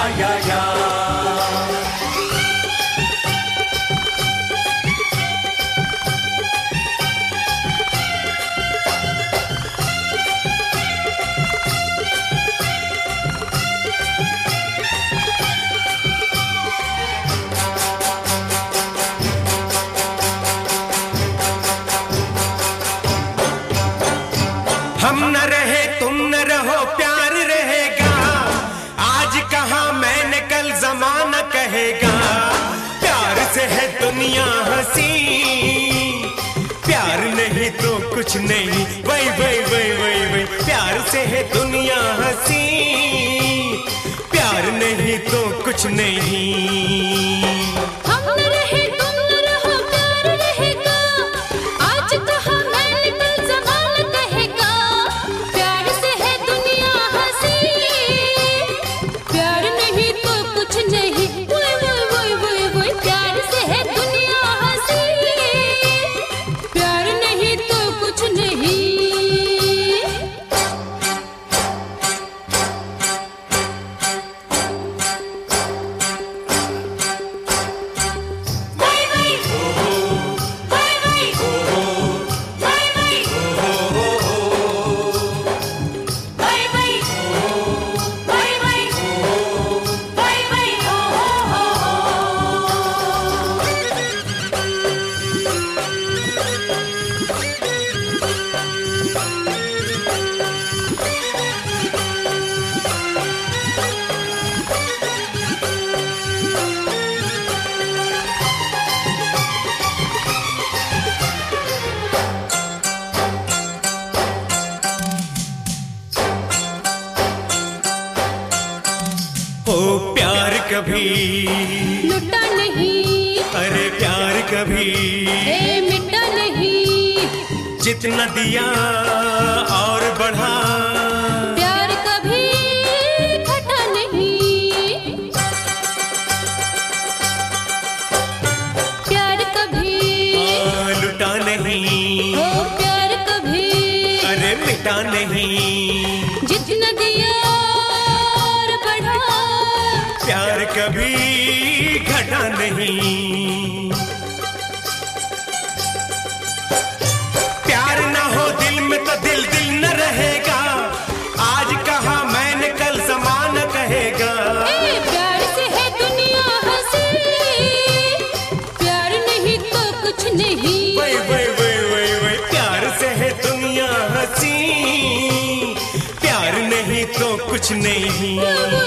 या। हम न रहे तुम न रहो प्यार रहेगा, आज कहा मैंने कल जमाना कहेगा। प्यार से है दुनिया हंसी, प्यार नहीं तो कुछ नहीं। वही वही वही वही वही, प्यार से है दुनिया हंसी, प्यार नहीं तो कुछ नहीं। ओ प्यार कभी लुटा नहीं, अरे प्यार कभी मिटा नहीं। जितना दिया और बढ़ा, प्यार कभी घटा नहीं। प्यार कभी लुटा नहीं, प्यार कभी अरे मिटा नहीं। जितना दिया और बढ़ा, प्यार कभी घटा नहीं। प्यार ना हो दिल में तो दिल दिल न रहेगा, आज कहा मैंने कल ज़माना कहेगा। प्यार से है दुनिया हंसी, प्यार नहीं तो कुछ नहीं। वही वही वही वही वही, प्यार से है दुनिया हंसी, प्यार नहीं तो कुछ नहीं।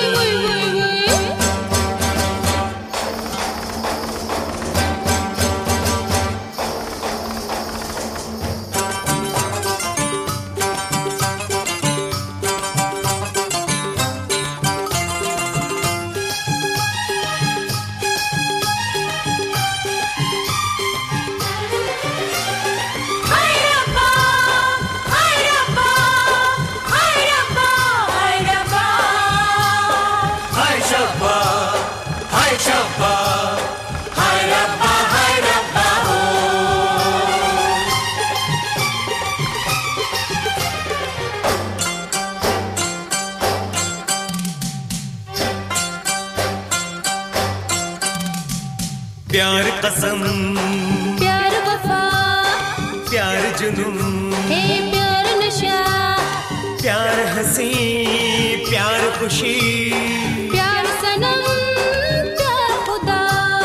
प्यार कसम, प्यार वफा, प्यार जुनून, प्यार नशा, प्यार हंसी, प्यार खुशी, प्यार सनम, प्यार खुदा।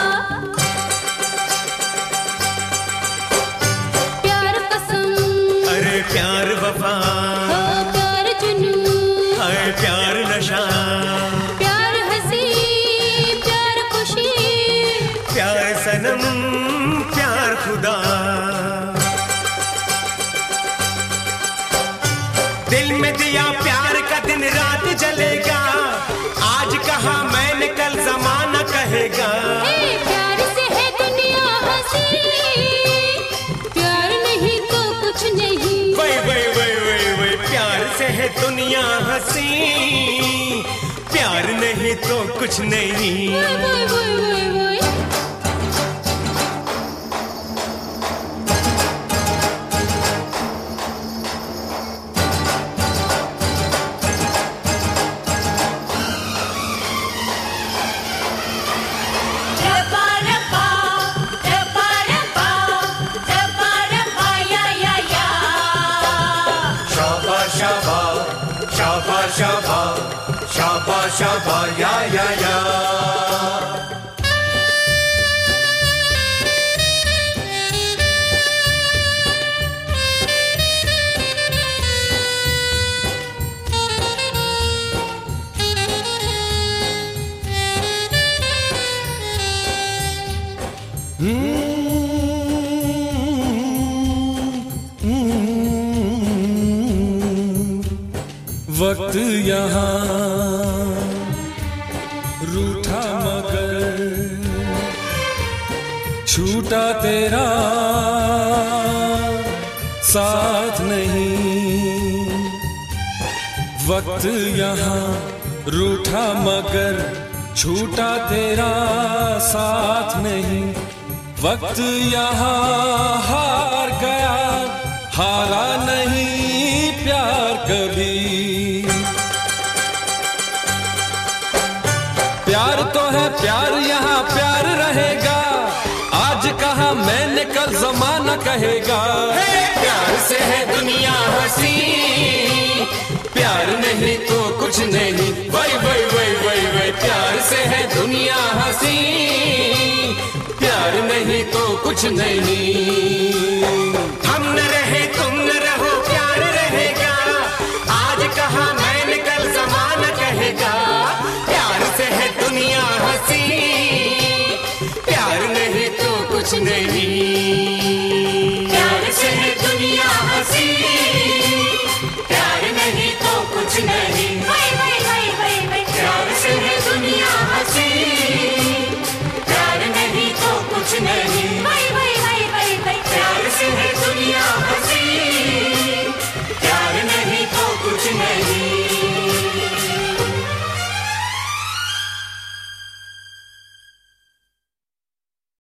प्यार कसम, अरे प्यार वफा, प्यार जुनून, अरे प्यार नशा, प्यार हंसी, प्यार खुशी, प्यार सनम, प्यार खुदा। दिल में दिया प्यार का दिन रात जलेगा, आज कहा मैंने कल जमाना कहेगा। प्यार से है दुनिया हंसी, प्यार नहीं तो कुछ नहीं। वही वही वही वही वही, प्यार से है दुनिया हंसी, प्यार नहीं तो कुछ नहीं। या। वक्त यहाँ रूठा मगर छूटा तेरा साथ नहीं। वक्त यहाँ रूठा मगर छूटा तेरा साथ नहीं। वक्त यहाँ हार गया, हारा नहीं प्यार कभी। प्यार तो है प्यार, यहाँ प्यार रहेगा। आज कहा मैंने कल जमाना कहेगा। प्यार से है दुनिया हंसी, प्यार नहीं तो कुछ नहीं। वही वही वही वही वही प्यार से है दुनिया हंसी, प्यार नहीं तो कुछ नहीं। हम न रहे तुम न